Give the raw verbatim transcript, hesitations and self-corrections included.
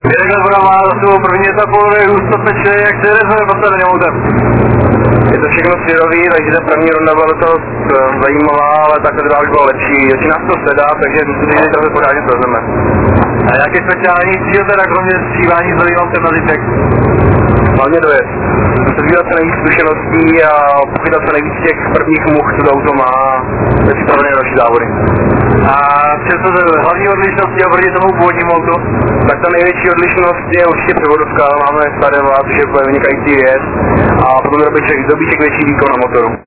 Jedekle voda má za svou první etapu, ústopeče, jak se jede s postaveným autem. Je to všechno svěrový, takže ta první ronda byla docela zajímavá, ale ta druhá už byla lepší. Jestli nás to sedá, takže myslím, že trochu pořádně zvezeme. A nějaké speciální cíl teda kromě střívání zavývám ten nazíček? Hlavně dojezd. Zbývat se nejvíc zkušeností a pochytat se nejvíc těch prvních much, co to auto má, je připravené na další závody. A přesto ze hlavní odlišnosti oproti tomu původnímu autu, tak ta největší odlišnost je určitě převodovka, máme staré vlád, což je úplně vynikající věc a potom dobíček, dobíček větší výkon na motoru.